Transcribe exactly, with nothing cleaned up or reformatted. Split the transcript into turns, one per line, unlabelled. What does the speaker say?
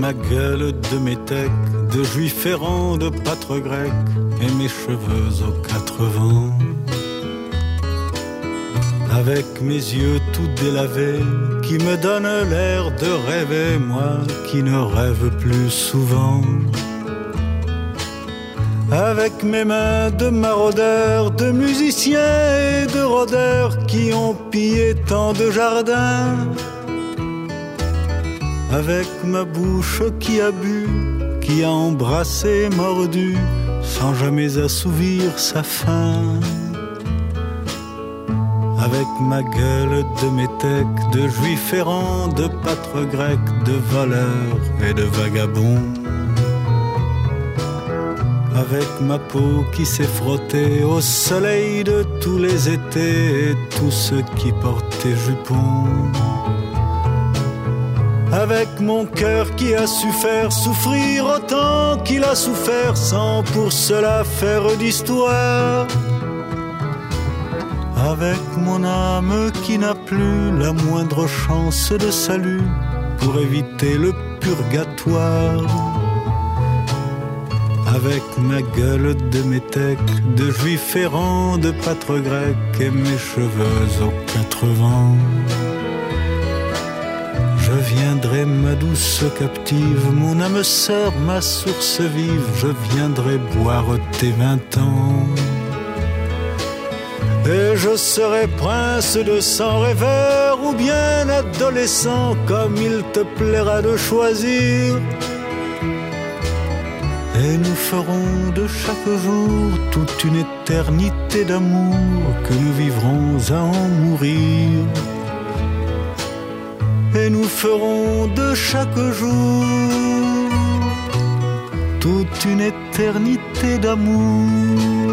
ma gueule de métèque, de juif errant, de pâtre grec, et mes cheveux aux quatre vents. Avec mes yeux tout délavés, qui me donnent l'air de rêver, moi qui ne rêve plus souvent. Avec mes mains de maraudeurs, de musiciens et de rôdeurs qui ont pillé tant de jardins. Avec ma bouche qui a bu, qui a embrassé, mordu, sans jamais assouvir sa faim. Avec ma gueule de métèque, de juif errant, de pâtre grec, de voleur et de vagabond. Avec ma peau qui s'est frottée au soleil de tous les étés et tous ceux qui portaient jupons. Avec mon cœur qui a su faire souffrir autant qu'il a souffert sans pour cela faire d'histoire. Avec mon âme qui n'a plus la moindre chance de salut pour éviter le purgatoire. Avec ma gueule de métèque, de juif errant, de pâtre grec et mes cheveux aux quatre vents. Je viendrai ma douce captive, mon âme sœur, ma source vive, je viendrai boire tes vingt ans. Et je serai prince de sang rêveur ou bien adolescent, comme il te plaira de choisir. Et nous ferons de chaque jour toute une éternité d'amour que nous vivrons à en mourir. Et nous ferons de chaque jour toute une éternité d'amour